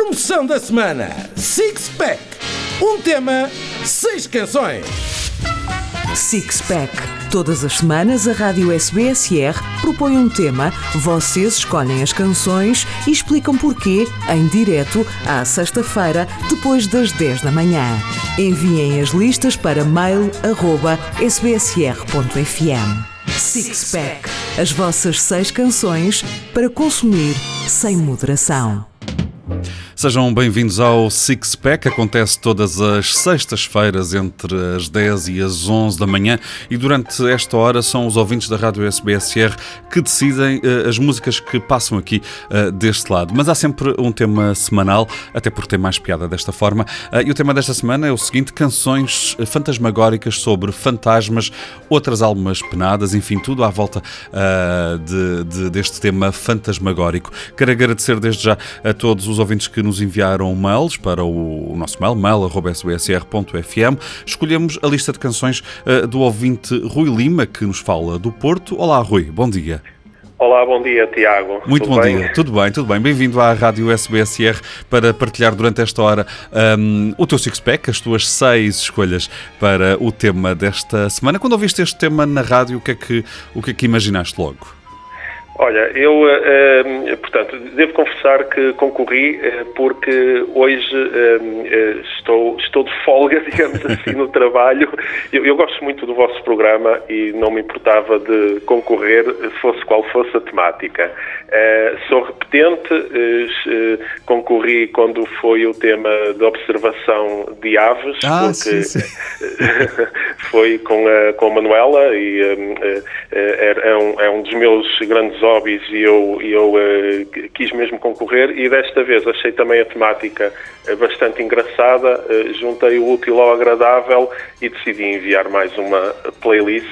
Promoção da semana: Six Pack. Um tema, 6 canções. Six Pack. Todas as semanas a Rádio SBSR propõe um tema, vocês escolhem as canções e explicam porquê em direto à sexta-feira, depois das 10 da manhã. Enviem as listas para mail@sbsr.fm. Six Pack. As vossas 6 canções para consumir sem moderação. Sejam bem-vindos ao Six Pack. Acontece todas as sextas-feiras entre as 10 e as 11 da manhã e durante esta hora são os ouvintes da Rádio SBSR que decidem as músicas que passam aqui deste lado. Mas há sempre um tema semanal, até porque tem mais piada desta forma. E o tema desta semana é o seguinte: canções fantasmagóricas sobre fantasmas, outras almas penadas, enfim, tudo à volta deste tema fantasmagórico. Quero agradecer desde já a todos os ouvintes que nos enviaram mails para o nosso mail@sbsr.fm. Escolhemos a lista de canções do ouvinte Rui Lima, que nos fala do Porto. Olá, Rui, bom dia. Olá, bom dia, Tiago. Muito bom dia, tudo bem. Bem-vindo à Rádio SBSR para partilhar durante esta hora o teu six-pack, as tuas 6 escolhas para o tema desta semana. Quando ouviste este tema na rádio, o que é que imaginaste logo? Olha, eu, portanto, devo confessar que concorri porque hoje estou de folga, digamos assim, no trabalho. Eu gosto muito do vosso programa e não me importava de concorrer, fosse qual fosse a temática. Sou repetente, concorri quando foi o tema de observação de aves, porque sim. foi com a Manuela e é um dos meus grandes hobbies e eu quis mesmo concorrer, e desta vez achei também a temática bastante engraçada, juntei o útil ao agradável e decidi enviar mais uma playlist.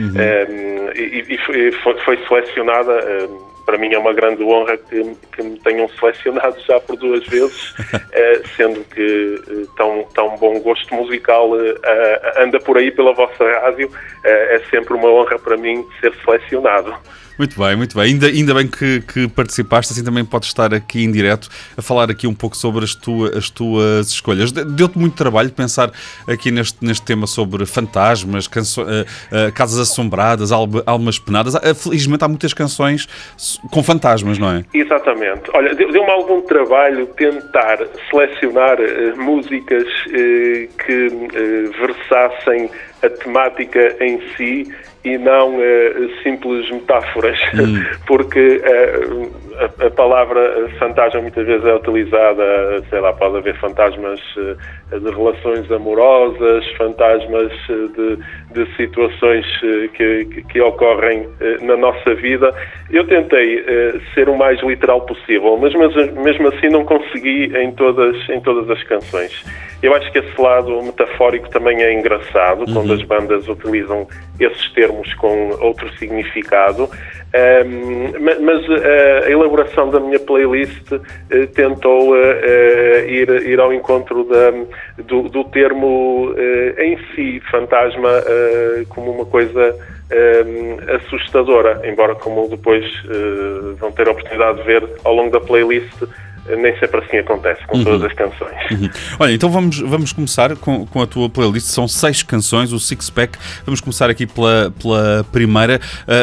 E foi selecionada. Para mim é uma grande honra que me tenham selecionado já por 2 vezes, sendo que tão bom gosto musical anda por aí pela vossa rádio. É sempre uma honra para mim ser selecionado. Muito bem. Ainda bem que participaste, assim também podes estar aqui em direto a falar aqui um pouco sobre as tuas escolhas. Deu-te muito trabalho pensar aqui neste tema sobre fantasmas, casas assombradas, almas penadas. Felizmente há muitas canções com fantasmas, não é? Exatamente. Olha, deu-me algum trabalho tentar selecionar músicas que versassem a temática em si e não simples metáforas, porque a palavra fantasma muitas vezes é utilizada, sei lá, pode haver fantasmas de relações amorosas, fantasmas de situações que ocorrem na nossa vida. Eu tentei ser o mais literal possível, mas mesmo assim não consegui em todas as canções. Eu acho que esse lado metafórico também é engraçado, quando as bandas utilizam esses termos com outro significado, mas a elaboração da minha playlist tentou ir ao encontro do termo em si, fantasma, como uma coisa assustadora, embora, como depois vão ter a oportunidade de ver ao longo da playlist, nem sempre assim acontece com todas as canções. Olha, então vamos começar com a tua playlist. São 6 canções, o Six Pack. Vamos começar aqui pela primeira.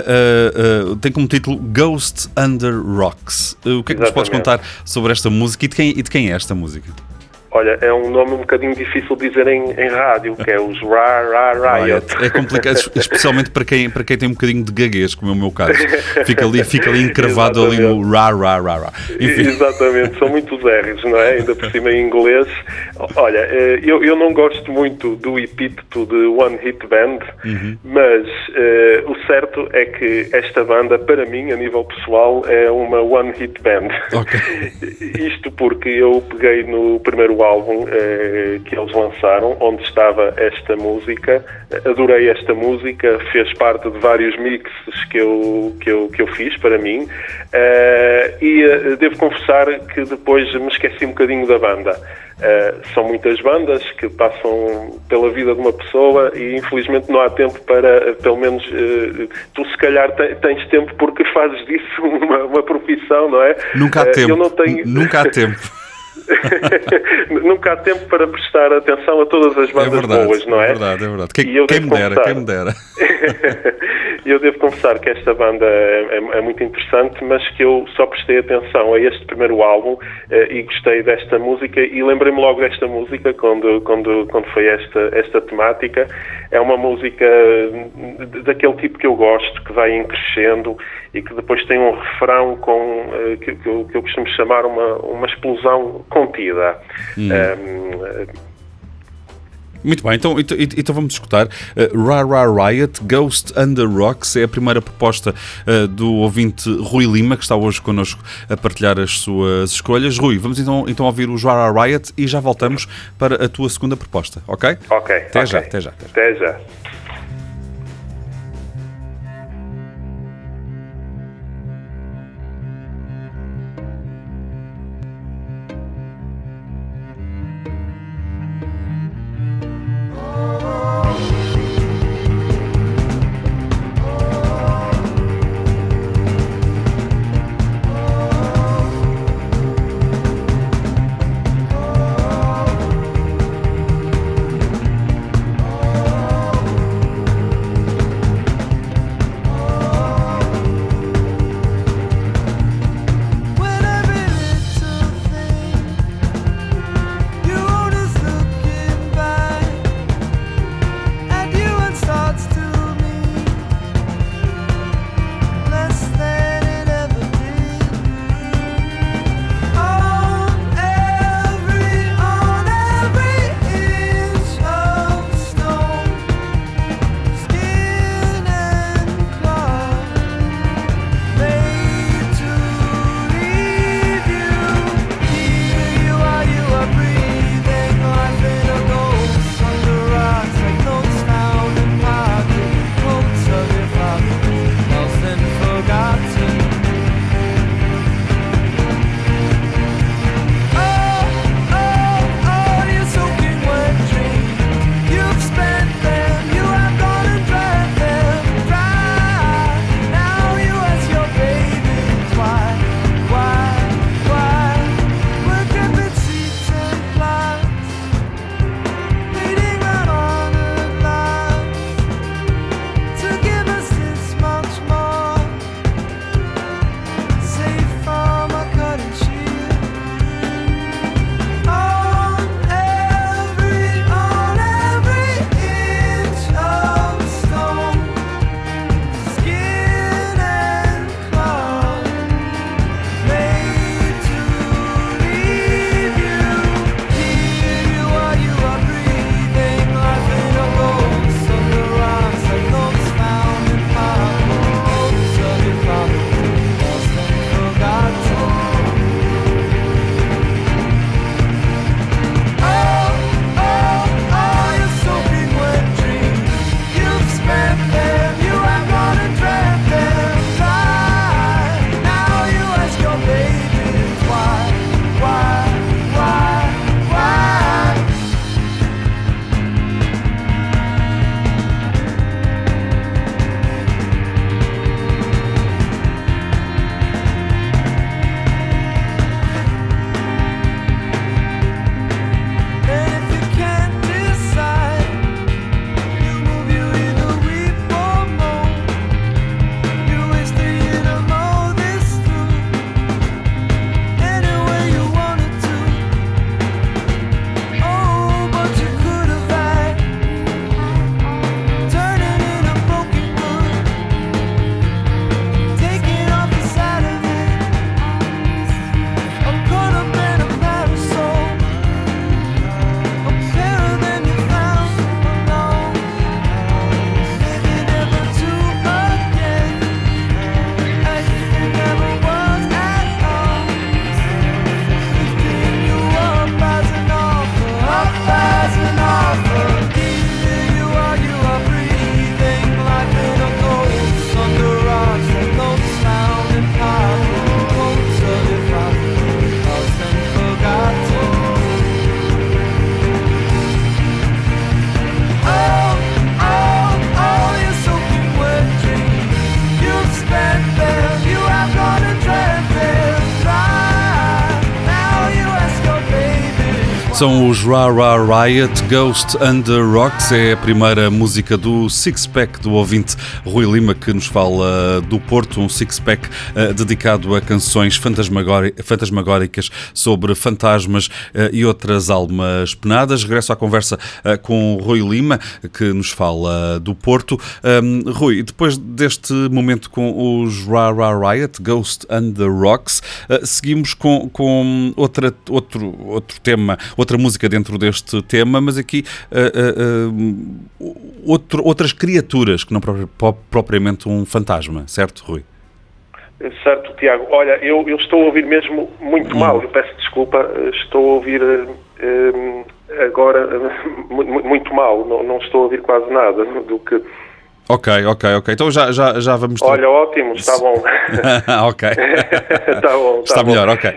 Tem como título Ghost Under Rocks. O que é que nos podes contar sobre esta música e de quem é esta música? Olha, é um nome um bocadinho difícil de dizer em rádio, que é os Riot. É complicado, especialmente para quem tem um bocadinho de gaguez, como é o meu caso. Fica ali encravado ali no ra. Enfim. Exatamente, são muitos R's, não é? Ainda por cima em inglês. Olha, eu não gosto muito do epíteto de One Hit Band, mas o certo é que esta banda, para mim, a nível pessoal, é uma One Hit Band. Okay. Isto porque eu peguei no primeiro álbum que eles lançaram, onde estava esta música, adorei esta música, fez parte de vários mixes que eu fiz para mim, e devo confessar que depois me esqueci um bocadinho da banda. São muitas bandas que passam pela vida de uma pessoa e infelizmente não há tempo para, pelo menos tu se calhar tens tempo porque fazes disso uma profissão, não é? Nunca há tempo. Eu não tenho... Nunca há tempo. Nunca há tempo para prestar atenção a todas as bandas boas, não é? É verdade. Quem me dera. E eu devo confessar que esta banda é muito interessante, mas que eu só prestei atenção a este primeiro álbum e gostei desta música e lembrei-me logo desta música quando foi esta temática. É uma música daquele tipo que eu gosto, que vai em crescendo e que depois tem um refrão que eu costumo chamar uma explosão contida. Muito bem, então vamos escutar Ra Ra Riot, Ghost Under Rocks. É a primeira proposta do ouvinte Rui Lima, que está hoje connosco a partilhar as suas escolhas. Rui, vamos então ouvir o Ra Ra Riot e já voltamos para a tua segunda proposta, ok? Ok. Até já. Até já. São os Ra Ra Riot, Ghost and the Rocks. É a primeira música do Six Pack do ouvinte Rui Lima, que nos fala do Porto, um Six Pack dedicado a canções fantasmagóricas sobre fantasmas e outras almas penadas. Regresso à conversa com o Rui Lima, que nos fala do Porto. Rui, depois deste momento com os Ra Ra Riot, Ghost and the Rocks, seguimos com outro tema, outra música dentro deste tema, mas aqui outras criaturas que não propriamente um fantasma, certo, Rui? Certo, Tiago. Olha, eu estou a ouvir mesmo muito mal, eu peço desculpa, estou a ouvir agora muito mal, não estou a ouvir quase nada do que... Ok. Então já vamos... Olha, ótimo, está bom. Ok. Está bom. Está melhor, ok.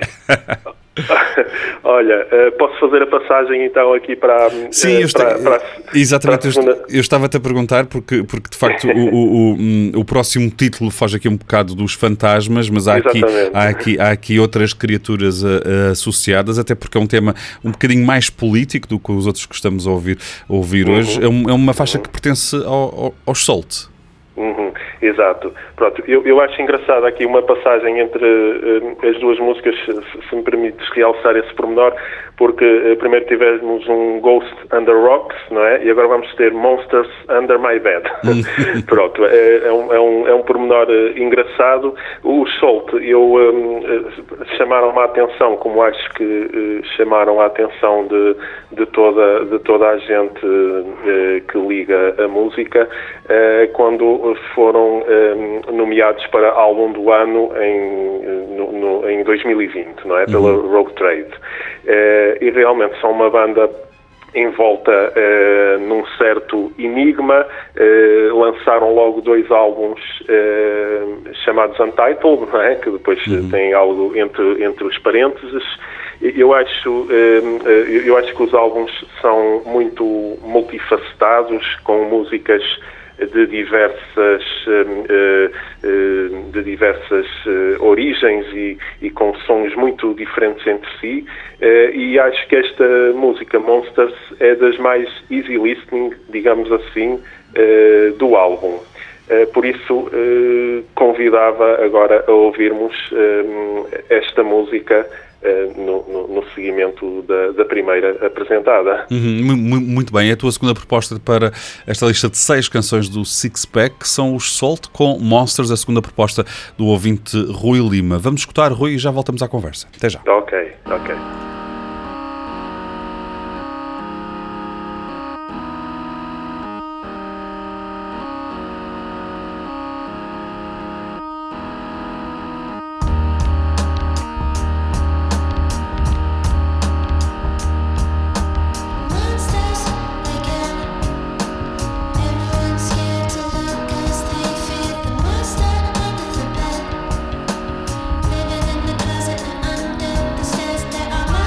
Olha, posso fazer a passagem então aqui para... Sim, exatamente, eu estava-te a perguntar porque de facto o próximo título foge aqui um bocado dos fantasmas, mas há aqui outras criaturas associadas, até porque é um tema um bocadinho mais político do que os outros que estamos a ouvir hoje. É uma faixa que pertence aos Salt. Exato. Pronto, eu acho engraçado aqui uma passagem entre as duas músicas, se me permites realçar esse pormenor, porque primeiro tivemos um Ghost Under Rocks, não é? E agora vamos ter Monsters Under My Bed. Pronto, é um pormenor engraçado. Os Salt, chamaram a atenção, como acho que chamaram a atenção de toda a gente que liga a música, quando foram nomeados para álbum do ano em 2020, não é? Pela Rogue Trade. E realmente são uma banda envolta num certo enigma. Lançaram logo 2 álbuns chamados Untitled, não é? Que depois tem algo entre os parênteses. Eu acho que os álbuns são muito multifacetados, com músicas de diversas origens e com sons muito diferentes entre si, e acho que esta música Monsters é das mais easy listening, digamos assim, do álbum. Por isso convidava agora a ouvirmos esta música no seguimento da primeira apresentada. Muito bem, é a tua segunda proposta para esta lista de 6 canções do Six Pack, que são os Salt com Monsters, a segunda proposta do ouvinte Rui Lima. Vamos escutar, Rui, e já voltamos à conversa. Até já. Ok. Living in the closet and under the stairs, there are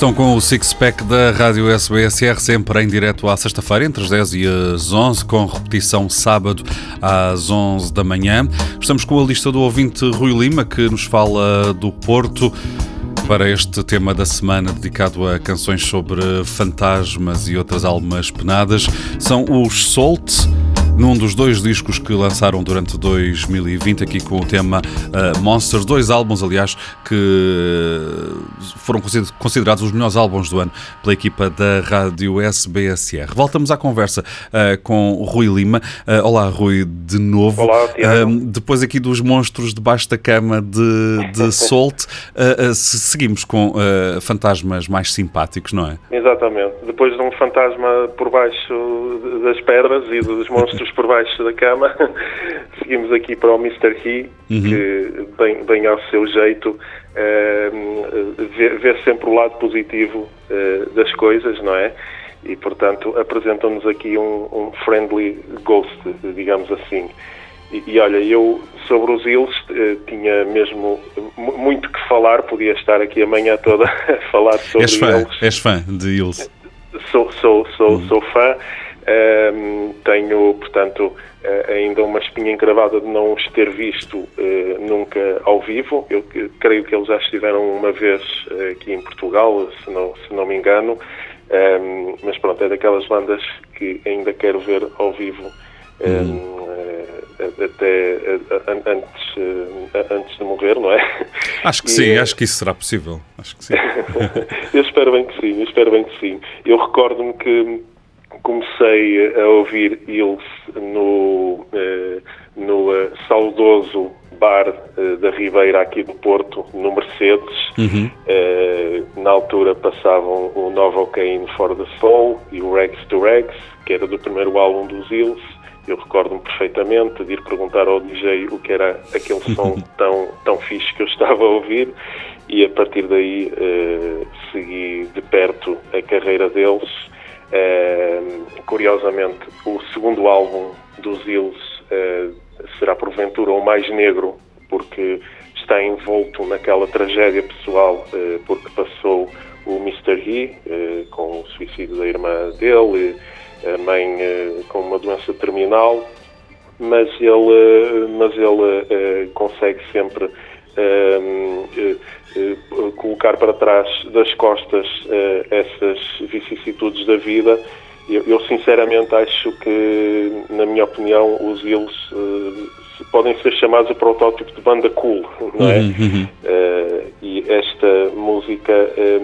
Estão com o Six Pack da Rádio SBSR, sempre em direto à sexta-feira, entre as 10 e as 11, com repetição sábado às 11 da manhã. Estamos com a lista do ouvinte Rui Lima, que nos fala do Porto, para este tema da semana dedicado a canções sobre fantasmas e outras almas penadas. São os Salt, num dos 2 discos que lançaram durante 2020, aqui com o tema Monsters, 2 álbuns, aliás, que foram considerados os melhores álbuns do ano pela equipa da Rádio SBSR. Voltamos à conversa com o Rui Lima. Olá, Rui, de novo. Olá, Tiago. Depois aqui dos monstros debaixo da cama de Salt, seguimos com fantasmas mais simpáticos, não é? Exatamente. Depois de um fantasma por baixo das pedras e dos monstros por baixo da cama, seguimos aqui para o Mr. He, que bem ao seu jeito vê sempre o lado positivo das coisas, não é? E, portanto, apresentam-nos aqui um friendly ghost, digamos assim. E olha, eu sobre os Hills tinha mesmo muito que falar, podia estar aqui a manhã toda a falar sobre eles. És fã de Hills? Sou fã. Tenho, portanto, ainda uma espinha encravada de não os ter visto nunca ao vivo. Eu creio que eles já estiveram uma vez aqui em Portugal, se não me engano, mas pronto, é daquelas bandas que ainda quero ver ao vivo até antes de morrer, não é? Acho que sim, acho que isso será possível. Acho que sim. Eu espero bem que sim. Eu recordo-me que comecei a ouvir Hills no saudoso bar da Ribeira aqui do Porto, no Mercedes. Na altura passavam o Novocaine for the Soul e o Rags to Rags, que era do primeiro álbum dos Hills. Eu recordo-me perfeitamente de ir perguntar ao DJ o que era aquele som tão fixe que eu estava a ouvir, e a partir daí segui de perto a carreira deles. Curiosamente, o segundo álbum dos Hills será porventura o mais negro, porque está envolto naquela tragédia pessoal, porque passou o Mr. He com o suicídio da irmã dele, a mãe com uma doença terminal, mas ele consegue sempre colocar para trás das costas essas vicissitudes da vida. Eu sinceramente acho que, na minha opinião, os Hills podem ser chamados o protótipo de banda cool, não é? E esta música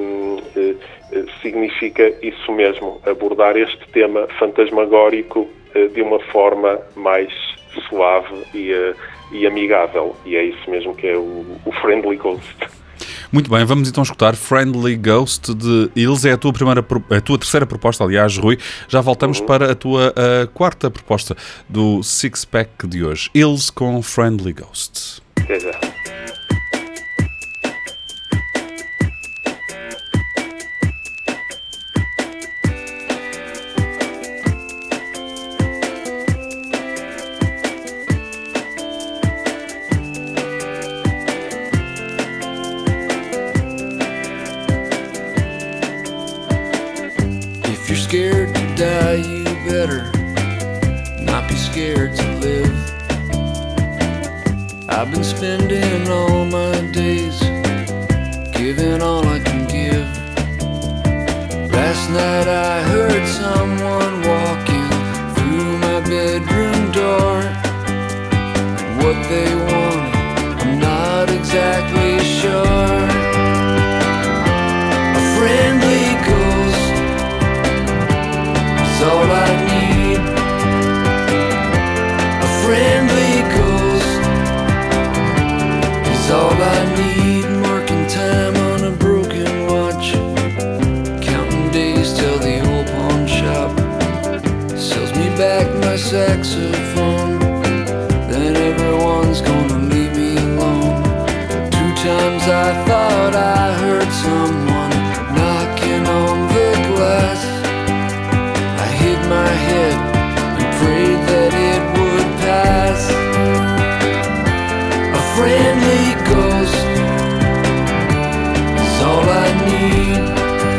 significa isso mesmo, abordar este tema fantasmagórico de uma forma mais suave e amigável, e é isso mesmo que é o Friendly Ghost. Muito bem, vamos então escutar Friendly Ghost de Hills. É a tua terceira proposta, aliás, Rui. Já voltamos para a tua quarta proposta do Six Pack de hoje. Hills com Friendly Ghost. Até já. Scared to die, you better not be scared to live. I've been spending all my days giving all I can give. Last night I heard someone walking through my bedroom door, and what they wanted, I'm not exactly sure. A friendly ghost, all I need. A friendly ghost is all I need. Marking time on a broken watch, counting days till the old pawn shop sells me back my saxophone. Then everyone's gonna leave me alone. 2 times I thought I heard someone knocking on the glass. My head and prayed that it would pass. A friendly ghost is all I need.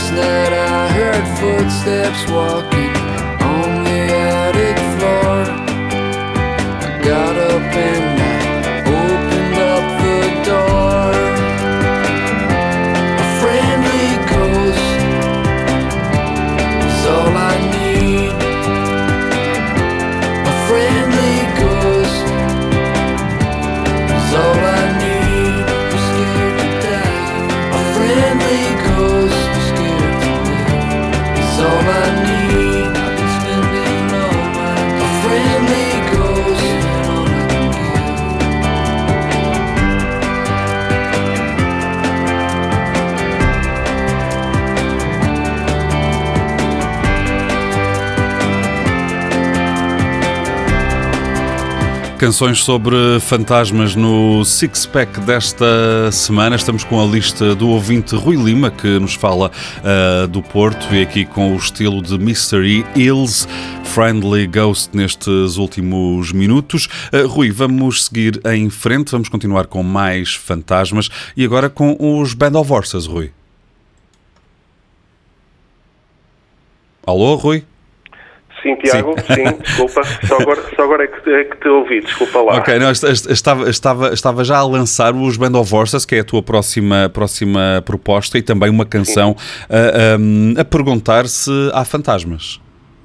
Last night I heard footsteps walking on the attic floor. I got up and I opened up the door. A friendly ghost is all I need. A friendly ghost is all I need. I'm scared to die. A friendly ghost is scared to live. It's all I need. I've been spending all my days. A friendly ghost, giving all I can give. Canções sobre fantasmas no Six Pack desta semana. Estamos com a lista do ouvinte Rui Lima, que nos fala do Porto, e aqui com o estilo de Mystery Hills, Friendly Ghost nestes últimos minutos. Rui, vamos seguir em frente, vamos continuar com mais fantasmas e agora com os Band of Horses, Rui. Alô, Rui? Sim, Tiago, sim, desculpa. Só agora é que te ouvi, desculpa lá. Ok, não, estava já a lançar os Band of Horses, que é a tua próxima proposta, e também uma canção a perguntar se há fantasmas.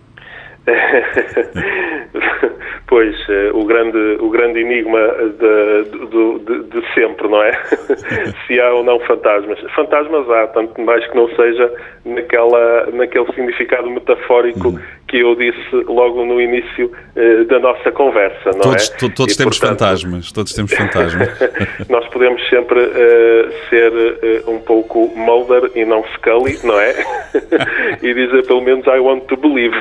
Pois, o grande enigma de sempre, não é? Se há ou não fantasmas. Fantasmas há, tanto mais que não seja naquele significado metafórico que eu disse logo no início da nossa conversa, não é? Todos temos fantasmas, todos temos fantasmas. Nós podemos sempre ser um pouco Mulder e não Scully, não é? E dizer pelo menos I want to believe.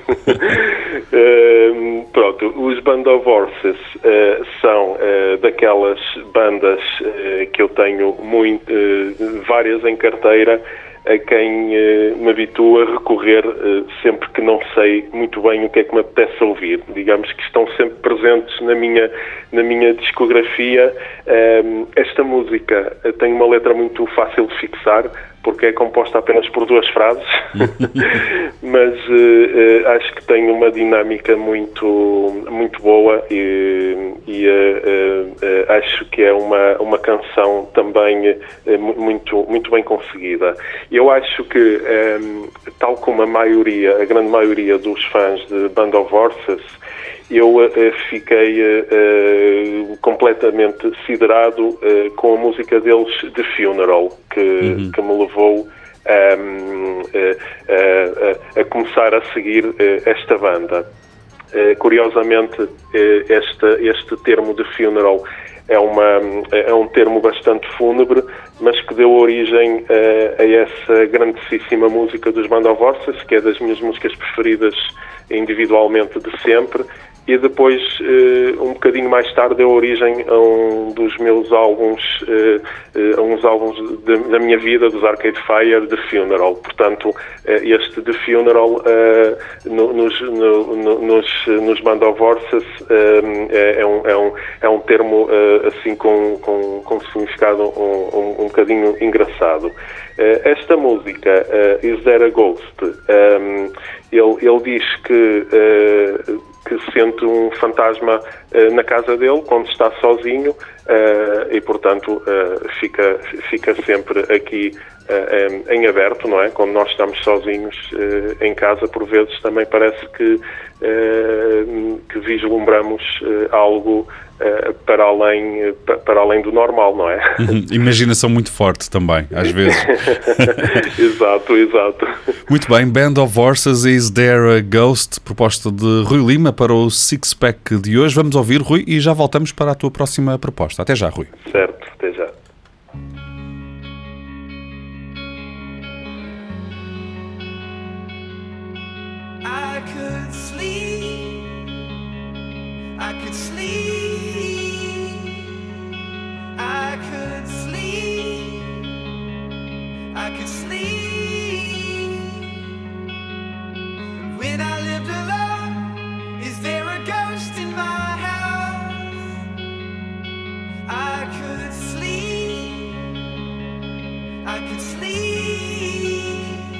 Pronto, os Band of Horses são daquelas bandas que eu tenho várias em carteira, a quem me habituo a recorrer sempre que não sei muito bem o que é que me apetece ouvir. Digamos que estão sempre presentes na minha discografia. Esta música tem uma letra muito fácil de fixar, porque é composta apenas por 2 frases, mas acho que tem uma dinâmica muito boa e acho que é uma canção também muito bem conseguida. Eu acho que, tal como a grande maioria dos fãs de Band of Horses, eu fiquei completamente siderado com a música deles, The Funeral, que me levou a começar a seguir esta banda. Curiosamente, este termo de funeral é um termo bastante fúnebre, mas que deu origem a essa grandíssima música dos Band of Horses, que é das minhas músicas preferidas individualmente de sempre, e depois, um bocadinho mais tarde, deu origem a um dos meus álbuns, a uns álbuns da minha vida, dos Arcade Fire, The Funeral. Portanto, este The Funeral nos Band of Horses é um termo assim com significado um bocadinho engraçado. Esta música, Is There a Ghost? Ele diz que sente um fantasma na casa dele quando está sozinho, e portanto fica sempre aqui em aberto, não é? Quando nós estamos sozinhos em casa, por vezes também parece que vislumbramos algo para além do normal, não é? Imaginação muito forte também, às vezes. Exato. Muito bem, Band of Horses, Is There a Ghost? Proposta de Rui Lima para o Six Pack de hoje. Vamos ouvir, Rui, e já voltamos para a tua próxima proposta. Até já, Rui. Certo, até já. I could sleep, I could sleep, I could sleep, I could sleep. When I lived alone, is there a ghost in my house? I could sleep, I could sleep.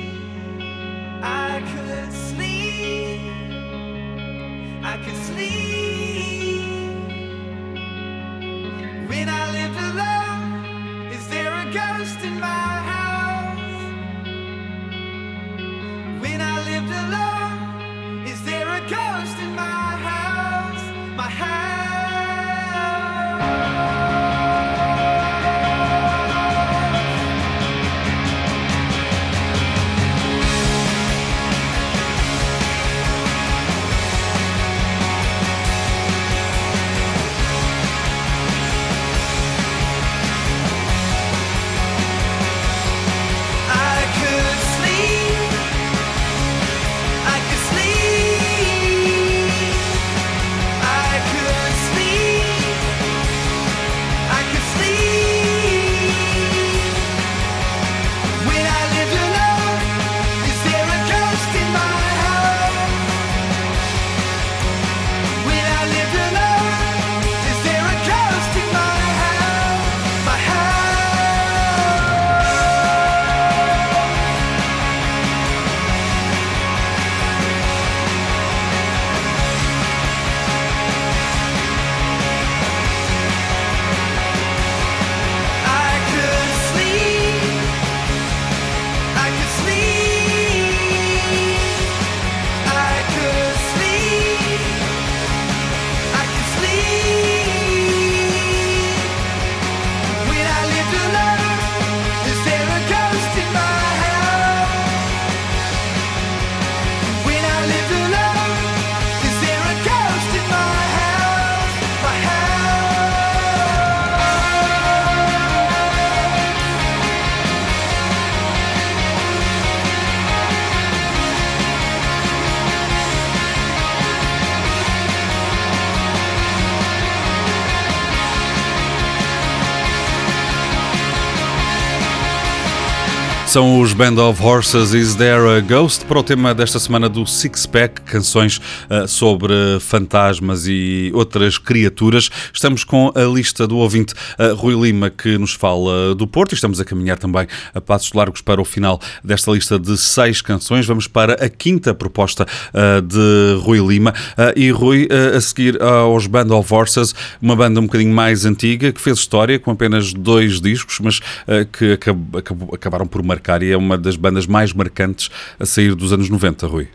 São os Band of Horses, Is There a Ghost? Para o tema desta semana do Six Pack, canções sobre fantasmas e outras criaturas. Estamos com a lista do ouvinte Rui Lima, que nos fala do Porto, e estamos a caminhar também a passos largos para o final desta lista de 6 canções. Vamos para a quinta proposta de Rui Lima. E Rui, a seguir aos Band of Horses, uma banda um bocadinho mais antiga, que fez história com apenas 2 discos, mas que acabaram por marcar, e é uma das bandas mais marcantes a sair dos anos 90, Rui.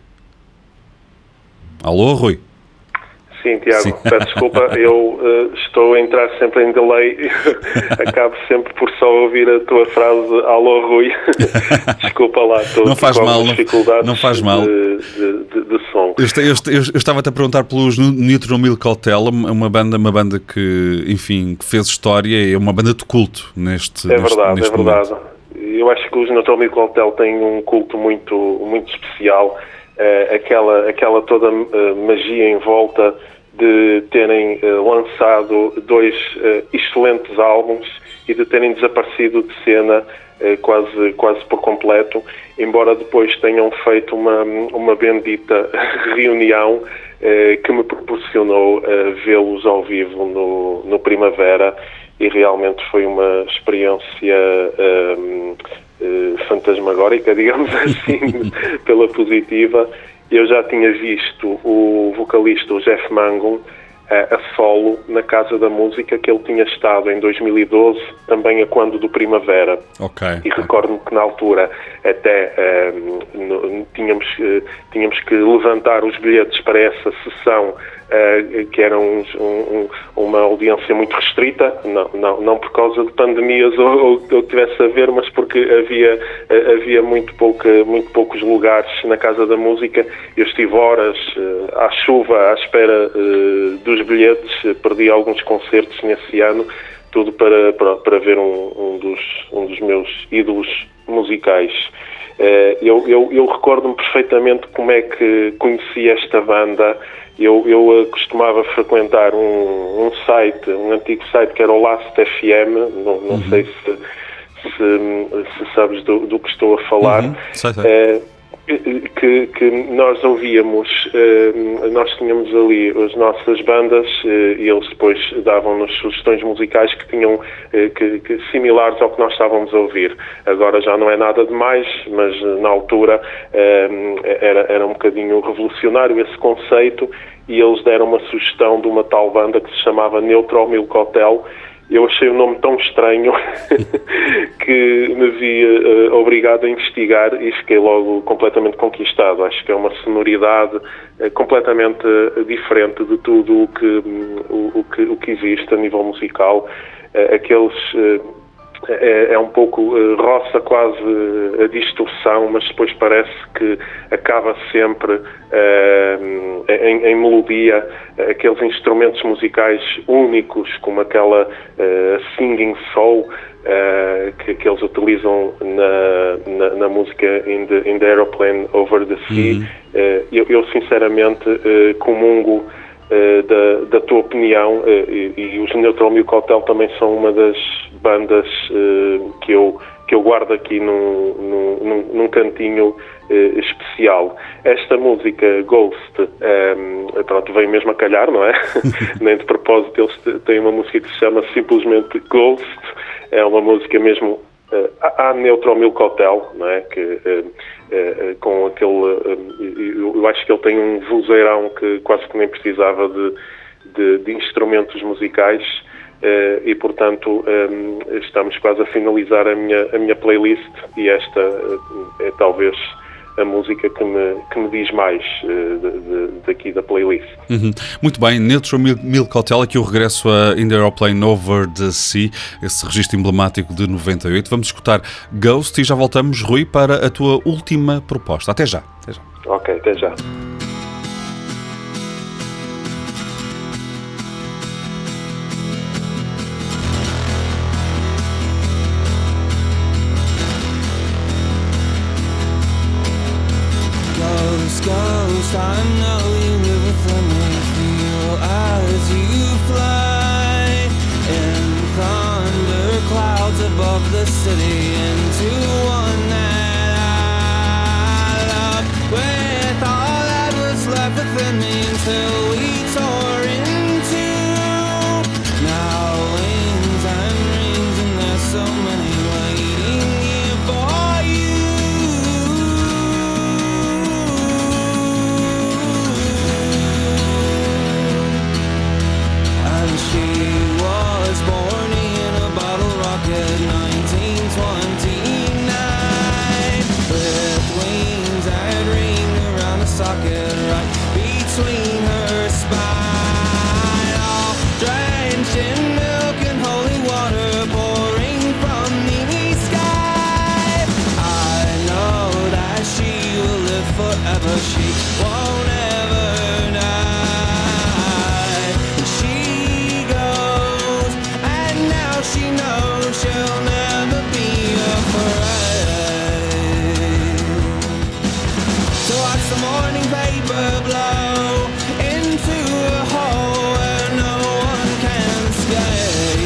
Alô, Rui? Sim, Tiago, sim. Peço desculpa, eu estou a entrar sempre em delay, acabo sempre por só ouvir a tua frase, alô, Rui. Desculpa lá, estou não faz com mal, dificuldades não faz mal. De som. Eu estava-te a perguntar pelos Neutral Milk Hotel, uma banda que, enfim, que fez história, é uma banda de culto neste verdade, neste é verdade. momento. Eu acho que os Neutral Milk Hotel têm um culto muito especial, aquela toda magia em volta de terem lançado 2 excelentes álbuns e de terem desaparecido de cena quase por completo, embora depois tenham feito uma bendita reunião que me proporcionou vê-los ao vivo no Primavera, e realmente foi uma experiência fantasmagórica, digamos assim, pela positiva. Eu já tinha visto o vocalista, o Jeff Mangum, a solo na Casa da Música, que ele tinha estado em 2012, também a quando do Primavera. E recordo-me que na altura até tínhamos que levantar os bilhetes para essa sessão, que era uma audiência muito restrita, não por causa de pandemias ou que tivesse a ver, mas porque havia muito poucos lugares na Casa da Música. Eu estive horas à chuva à espera dos bilhetes, perdi alguns concertos nesse ano, tudo para ver um dos meus ídolos musicais. Eu recordo-me perfeitamente como é que conheci esta banda. Eu costumava frequentar um antigo site que era o Last FM, não sei se sabes do que estou a falar. Sei. Que nós ouvíamos, nós tínhamos ali as nossas bandas e eles depois davam-nos sugestões musicais que tinham que similares ao que nós estávamos a ouvir. Agora já não é nada demais, mas na altura era um bocadinho revolucionário esse conceito, e eles deram uma sugestão de uma tal banda que se chamava Neutral Milk Hotel. Eu achei o nome tão estranho que me vi obrigado a investigar e fiquei logo completamente conquistado. Acho que é uma sonoridade completamente diferente de tudo o que existe a nível musical. É um pouco roça quase a distorção, mas depois parece que acaba sempre em melodia, aqueles instrumentos musicais únicos, como aquela singing soul que eles utilizam na música In the Aeroplane Over the Sea. Eu sinceramente comungo da tua opinião, e os Neutral Milk Hotel também são uma das bandas que eu guardo aqui num cantinho especial. Esta música Ghost, veio mesmo a calhar, não é? Nem de propósito. Eles têm uma música que se chama simplesmente Ghost. É uma música mesmo à Neutral Milk Hotel, não é? Com aquele, eu acho que ele tem um vozeirão que quase que nem precisava de instrumentos musicais, e portanto estamos quase a finalizar a minha playlist, e esta é talvez a música que me diz mais daqui da playlist. Muito bem, Neutral Milk Hotel, aqui o regresso a In the Aeroplane Over the Sea, esse registro emblemático de 98. Vamos escutar Ghost e já voltamos, Rui, para a tua última proposta. Até já. Ok, até já. Ghost, I know you live within me. Feel as you fly in thunder clouds above the city into one night. the morning paper blow into a hole where no one can escape.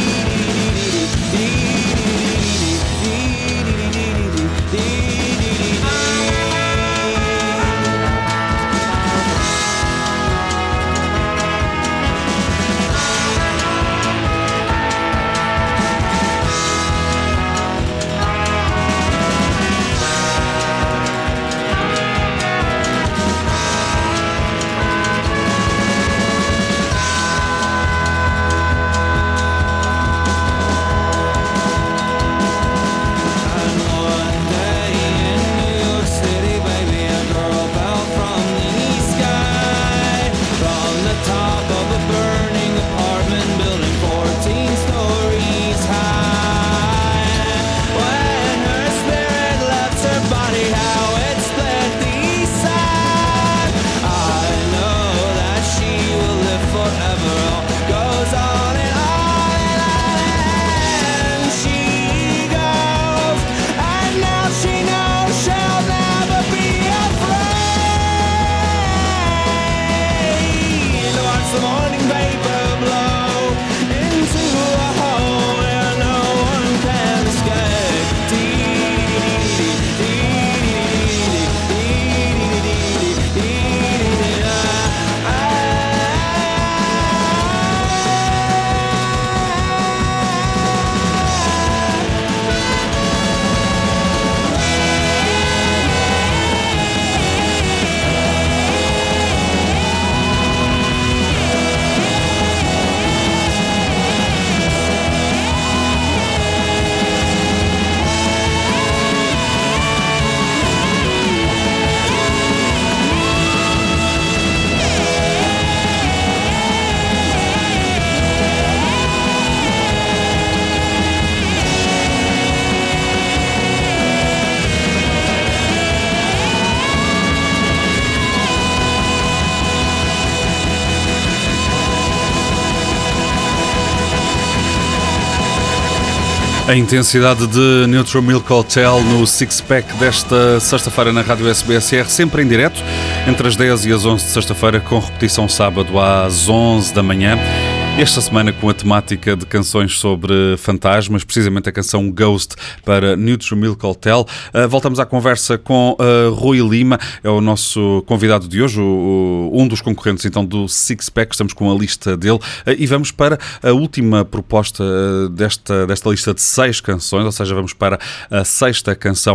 A intensidade de Neutral Milk Hotel no Six Pack desta sexta-feira na Rádio SBSR, sempre em direto, entre as 10 e as 11 de sexta-feira, com repetição sábado às 11 da manhã. Esta semana com a temática de canções sobre fantasmas, precisamente a canção Ghost para Neutral Milk Hotel. Voltamos à conversa com Rui Lima, é o nosso convidado de hoje, um dos concorrentes então do Six Pack. Estamos com a lista dele e vamos para a última proposta desta lista de 6 canções, ou seja, vamos para a 6ª canção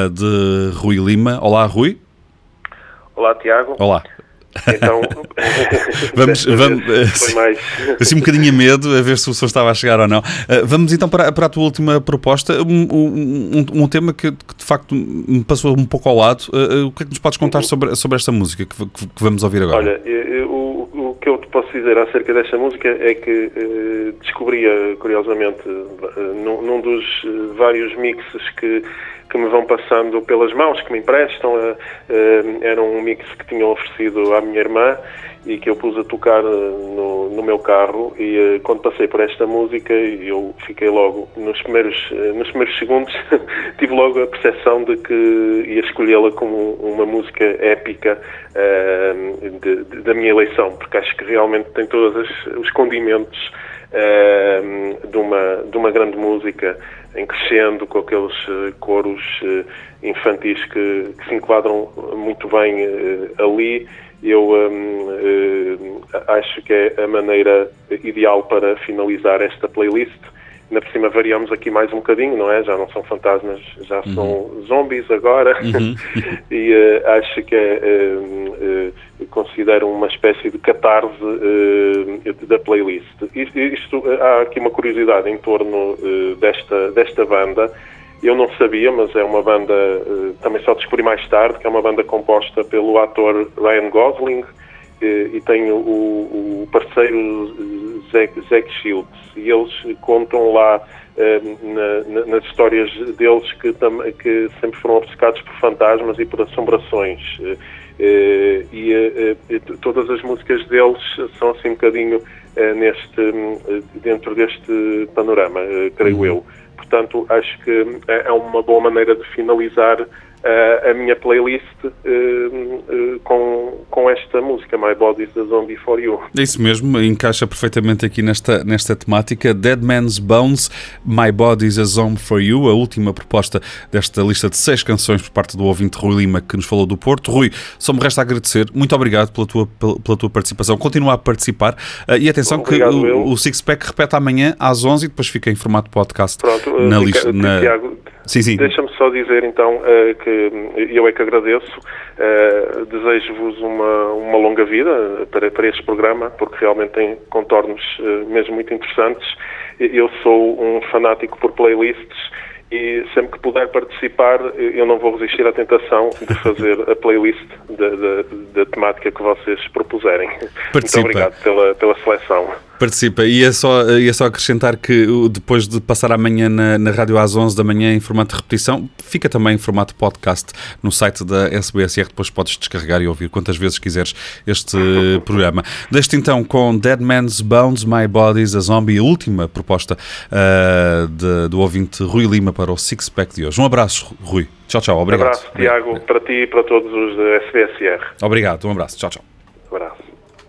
de Rui Lima. Olá, Rui. Olá, Tiago. Olá. Então, vamos foi mais... assim um bocadinho a medo, a ver se o som estava a chegar ou não. Vamos então para a tua última proposta, um tema que de facto me passou um pouco ao lado. O que é que nos podes contar sobre esta música que vamos ouvir agora? Olha, o que eu te posso dizer acerca desta música é que descobri-a, curiosamente, num dos vários mixes que me vão passando pelas mãos, que me emprestam. Era um mix que tinham oferecido à minha irmã e que eu pus a tocar no meu carro, e quando passei por esta música eu fiquei logo, nos primeiros segundos, tive logo a percepção de que ia escolhê-la como uma música épica da minha eleição, porque acho que realmente tem todos os condimentos de uma grande música, em crescendo, com aqueles coros infantis que se enquadram muito bem ali. Eu acho que é a maneira ideal para finalizar esta playlist. Ainda por cima variamos aqui mais um bocadinho, não é? Já não são fantasmas, já são zombies agora. E acho que considero uma espécie de catarse da playlist. Há aqui uma curiosidade em torno desta banda. Eu não sabia, mas é uma banda, também só descobri mais tarde, que é uma banda composta pelo ator Ryan Gosling e tem o parceiro Zack Shields, e eles contam lá nas histórias deles que sempre foram obcecados por fantasmas e por assombrações, e todas as músicas deles são assim um bocadinho dentro deste panorama, creio eu. Portanto, acho que é uma boa maneira de finalizar a minha playlist com esta música, My Body's a Zombie for You. É isso mesmo, encaixa perfeitamente aqui nesta temática. Dead Man's Bones, My Body's a Zombie for You, a última proposta desta lista de 6 canções por parte do ouvinte Rui Lima, que nos falou do Porto. Rui, só me resta agradecer. Muito obrigado pela tua participação. Continua a participar. E atenção, obrigado, que o Six Pack repete amanhã às 11 e depois fica em formato podcast. Pronto, na lista. Tiago, sim. Deixa-me só dizer então que eu é que agradeço. Desejo-vos uma longa vida para este programa, porque realmente tem contornos mesmo muito interessantes. Eu sou um fanático por playlists e sempre que puder participar, eu não vou resistir à tentação de fazer a playlist da temática que vocês propuserem. Participa. Muito obrigado pela seleção. Participa. E é só acrescentar que depois de passar amanhã na rádio às 11 da manhã em formato de repetição, fica também em formato podcast no site da SBSR. Depois podes descarregar e ouvir quantas vezes quiseres este programa. Deixo-te então com Dead Man's Bones, My Body's a Zombie, a última proposta do ouvinte Rui Lima para o Six Pack de hoje. Um abraço, Rui. Tchau. Obrigado. Um abraço, Tiago, para ti e para todos os da SBSR. Obrigado. Um abraço. Tchau. Um abraço.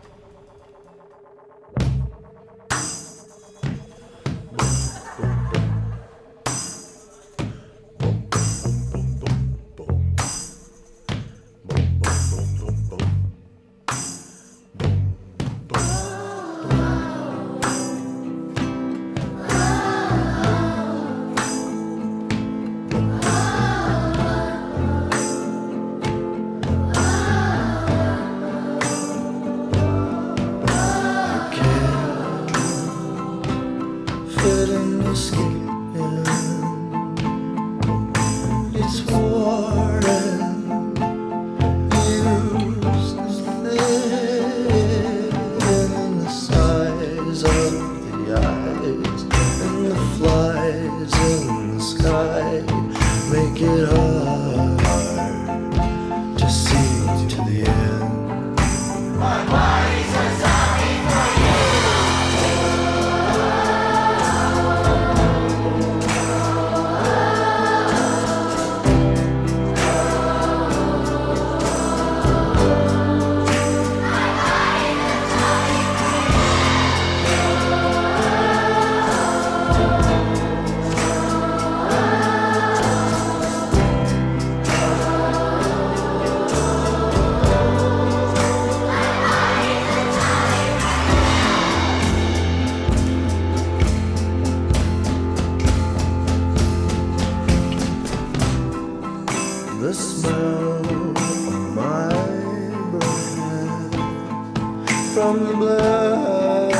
The smell of my breath from the blood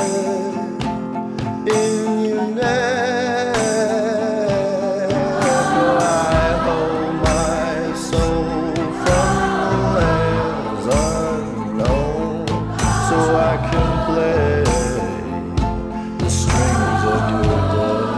in your neck. I hold my soul from the lands unknown, so I can play the strings of your blood.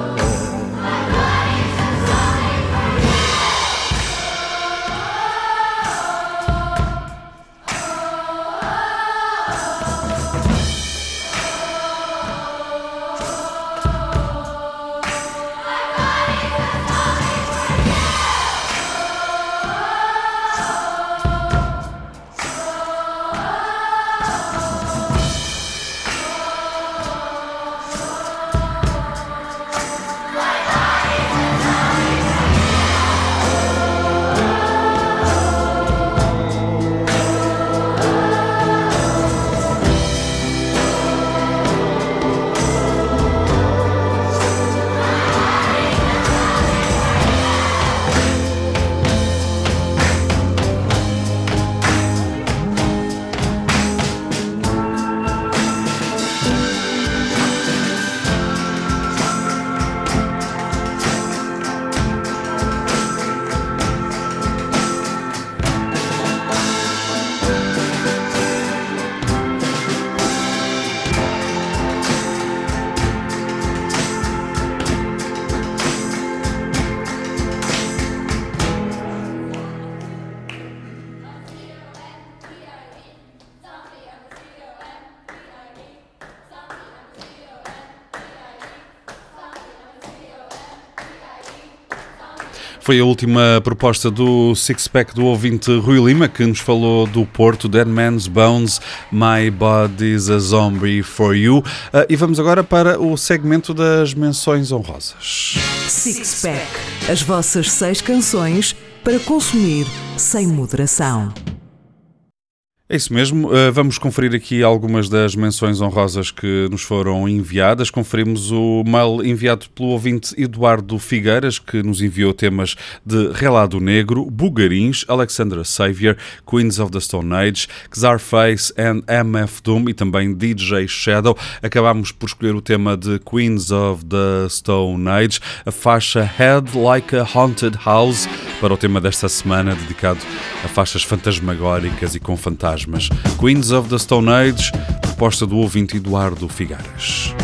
Foi a última proposta do Six Pack do ouvinte Rui Lima, que nos falou do Porto, Dead Man's Bones, My Body's a Zombie for You. E vamos agora para o segmento das menções honrosas. Six Pack, as vossas 6 canções para consumir sem moderação. É isso mesmo, vamos conferir aqui algumas das menções honrosas que nos foram enviadas. Conferimos o mail enviado pelo ouvinte Eduardo Figueiras, que nos enviou temas de Relado Negro, Bugarins, Alexandra Xavier, Queens of the Stone Age, Czarface and MF Doom e também DJ Shadow. Acabámos por escolher o tema de Queens of the Stone Age, a faixa Head Like a Haunted House, para o tema desta semana, dedicado a faixas fantasmagóricas e com fantasmas. Queens of the Stone Age, proposta do ouvinte Eduardo Figueiras.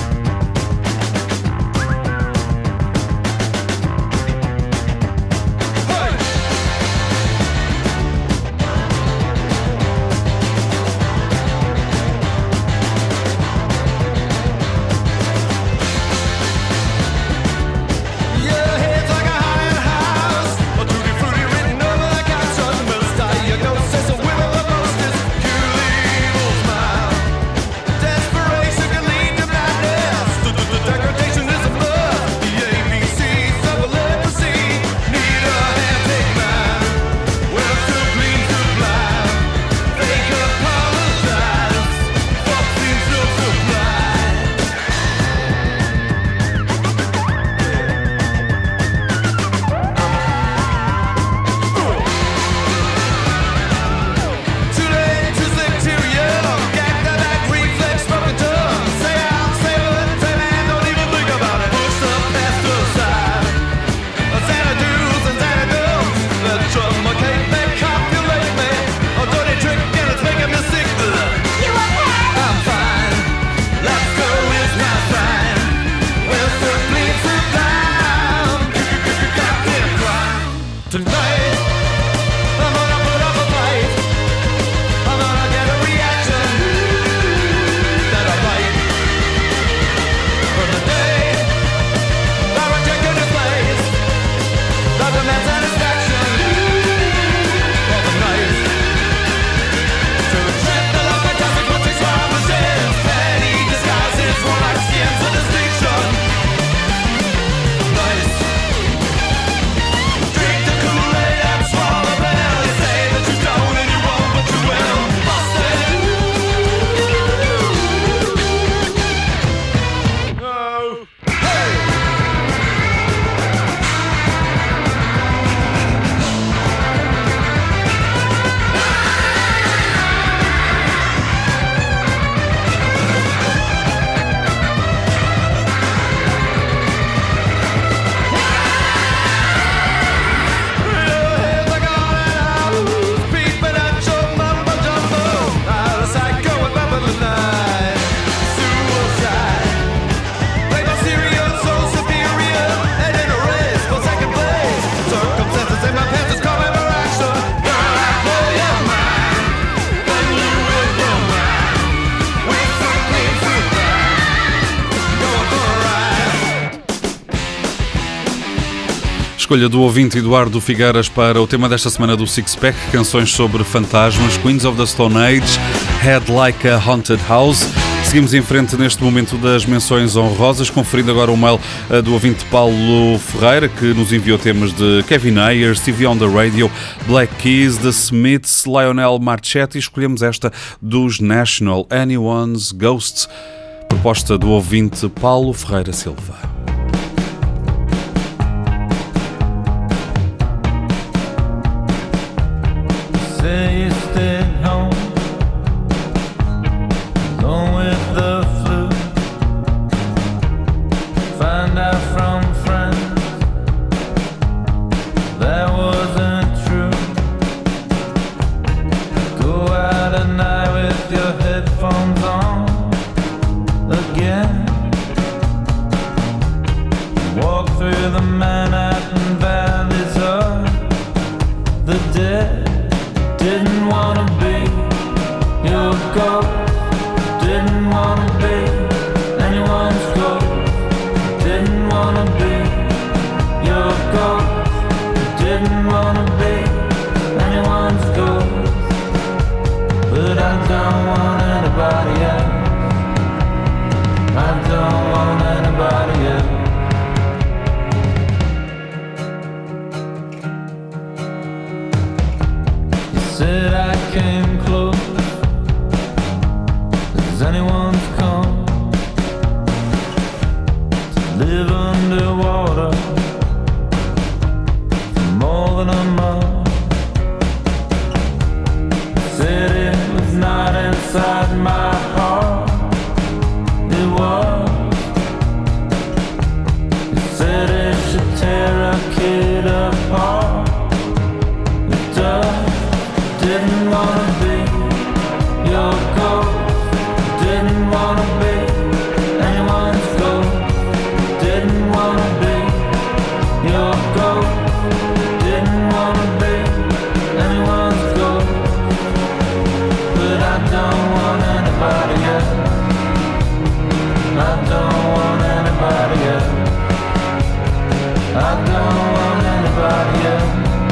Desperation can lead to madness. Escolha do ouvinte Eduardo Figueiras para o tema desta semana do Six Pack, canções sobre fantasmas, Queens of the Stone Age, Head Like a Haunted House. Seguimos em frente neste momento das menções honrosas, conferindo agora o mail do ouvinte Paulo Ferreira, que nos enviou temas de Kevin Ayers, Stevie on the Radio, Black Keys, The Smiths, Lionel Marchetti, e escolhemos esta dos National, Anyone's Ghosts, proposta do ouvinte Paulo Ferreira Silva. Say you stayed home, alone with the flu. Find out from friends that wasn't true. Go out at night with your headphones on again. Walk through the Manhattan valleys of the dead. Didn't wanna said I came close as anyone's come to live underwater for more than a month. Said it was not inside my heart, it was. It said it should tear a kid apart. It does. Didn't wanna be your ghost. Didn't wanna be anyone's ghost. Didn't wanna be your ghost. Didn't wanna be anyone's ghost. But I don't want anybody else. I don't want anybody else. I don't want anybody else.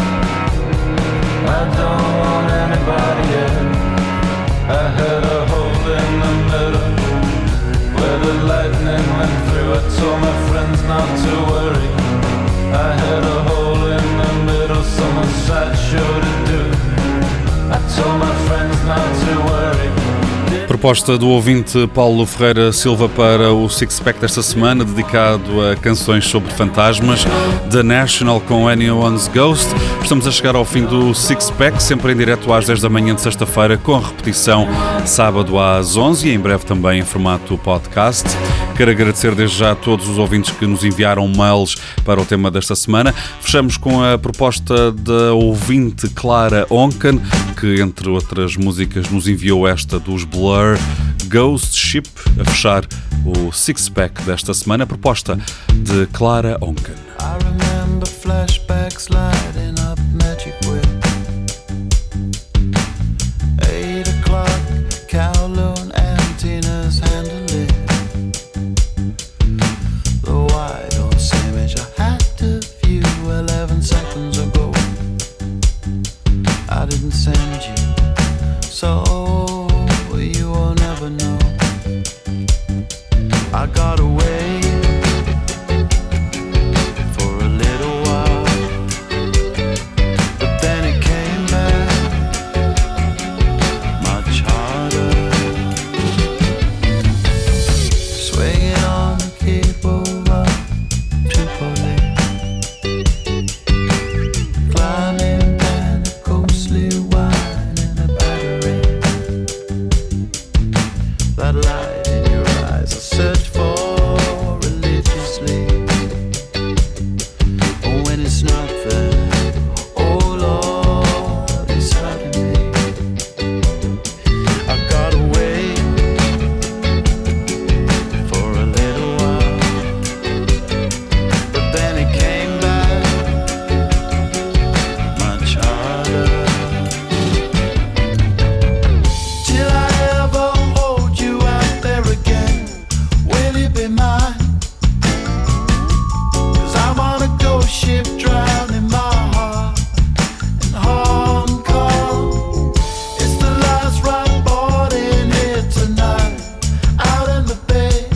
I don't want anybody else. I had a hole in the middle where the lightning went through. I told my friends not to worry. I had a hole in the middle, so much sideshow to do. I told my friends not to worry. Proposta do ouvinte Paulo Ferreira Silva para o Six Pack desta semana, dedicado a canções sobre fantasmas, The National com Anyone's Ghost. Estamos a chegar ao fim do Six Pack, sempre em direto às 10 da manhã de sexta-feira, com repetição sábado às 11 e em breve também em formato podcast. Quero agradecer desde já a todos os ouvintes que nos enviaram mails para o tema desta semana. Fechamos com a proposta da ouvinte Clara Onken, que entre outras músicas nos enviou esta dos Blur, Ghost Ship, a fechar o Six Pack desta semana. A proposta de Clara Onken. I remember flashbacks lighting up Magic Whip. 8 o'clock, Kowloon and Tina's handle it. The wide horse image I had to view 11 seconds ago. I didn't send you, so you will never know. I got away for a little while, but then it came back much harder. Swinging on the cable of Tripoli, climbing down a ghostly wine in a battery. That light in your eyes I search for religiously. Oh, when it's not there, oh Lord, it's hurting me. I got away for a little while, but then it came back much harder. Till I ever hold you out there again, will you be mine? 'Cause I'm on a ghost ship drowning my heart in Hong Kong. It's the last ride board in here tonight, out in the bay.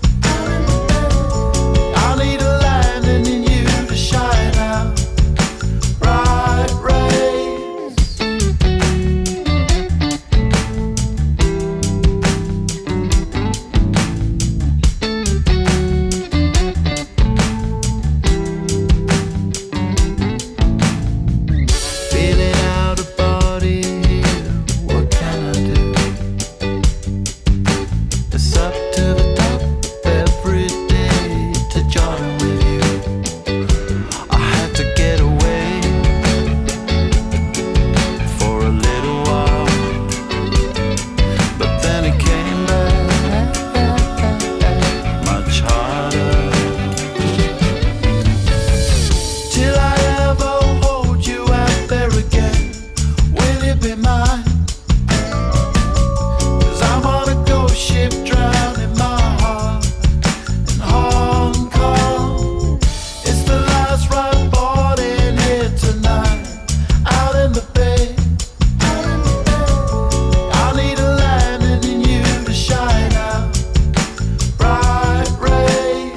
I need a landing in you to shine out bright rays. Feeling out of body here, what can I do? It's up to the top every day to join with you. I had to get away for a little while, but then it came back much harder. Till I ever hold you out there again, will you be mine? 'Cause I'm on a ghost ship drowning my heart in Hong Kong. It's the last ride board in here tonight, out in the bay. I need a landing in you to shine out bright rays.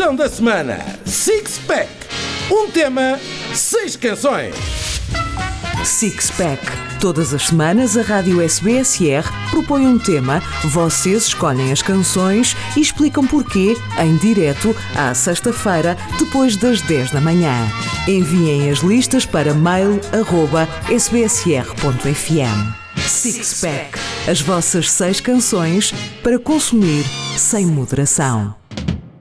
Canção da semana, Six Pack. Um tema, 6 canções. Six Pack. Todas as semanas a Rádio SBSR propõe um tema, vocês escolhem as canções e explicam porquê em direto à sexta-feira, depois das 10 da manhã. Enviem as listas para mail@sbsr.fm. Six Pack. As vossas 6 canções para consumir sem moderação.